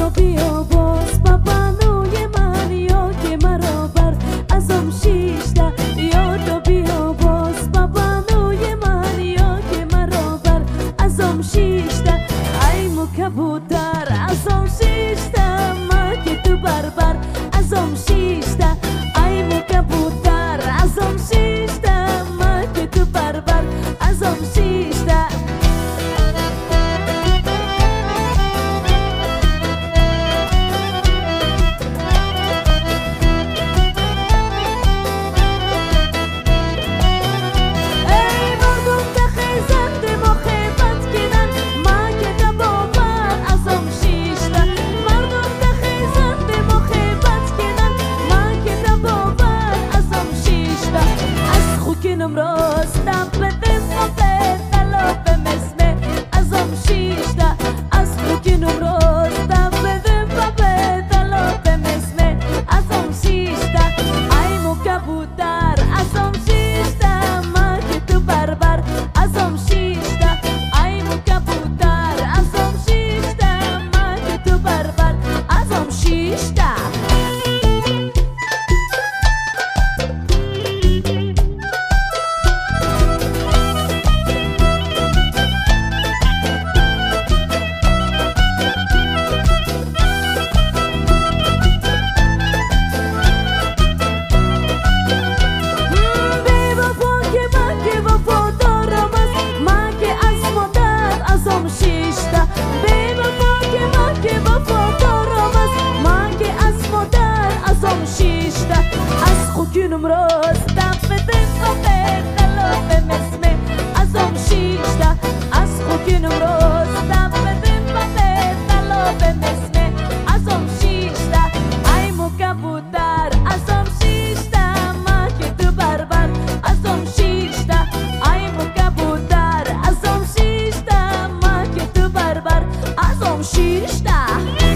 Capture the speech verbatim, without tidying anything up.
تو بیا باز بابانوی من یا که مرا بر ازم شیشته یا تو بیا باز بابانوی من یا که مرا بر ازم شیشته ای مو کبوتر ازم شیشته ما که تو بربر ازم شیشته ای مو کبوتر ازم شیشته ما که تو بربر ازم شیشته راستم بده صفه طلاب مسمه ازم شیشته از خوکینم راستم بده صفه طلاب مسمه ازم شیشته ای مو کبوتر ازم شیشته ما که تو بربر ازم شیشته ای مو کبوتر ازم شیشته ما که تو بربر ازم شیشته خوکینم راستم بده صفه طلاب مسمه ازم شیشته از خوکینم راستم بده صفه طلاب مسمه ازم شیشته ای مو کبوتر ازم شیشته ما که تو بربر ازم شیشته ای مو کبوتر ازم شیشته ما که تو بربر ازم شیشته